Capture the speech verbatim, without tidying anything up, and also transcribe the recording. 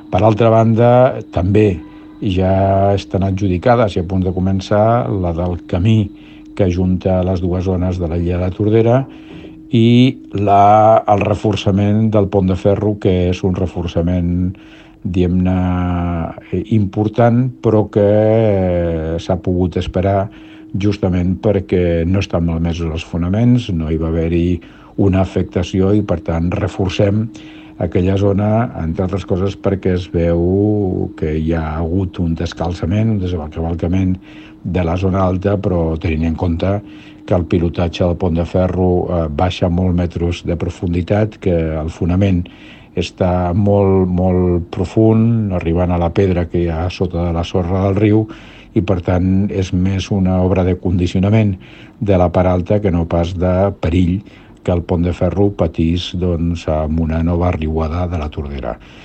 Per altra banda, també ja estan adjudicades i a punt de començar la del camí que ajunta les dues zones de la Illa de Tordera i la, el reforçament del pont de ferro, que és un reforçament, diguem-ne, important, però que s'ha pogut esperar justament perquè no estan malmesos els fonaments, no hi va haver-hi una afectació i, per tant, reforcem aquella zona, entre altres coses, perquè es veu que hi ha hagut un descalçament, un descavalcament de la zona alta, però tenint en compte que el pilotatge del pont de ferro eh, baixa molt metres de profunditat, que el fonament està molt, molt profund, arribant a la pedra que hi ha sota de la sorra del riu, i per tant és més una obra de condicionament de la part alta que no pas de perill que el pont de ferro patís doncs, amb una nova riuada de la Tordera.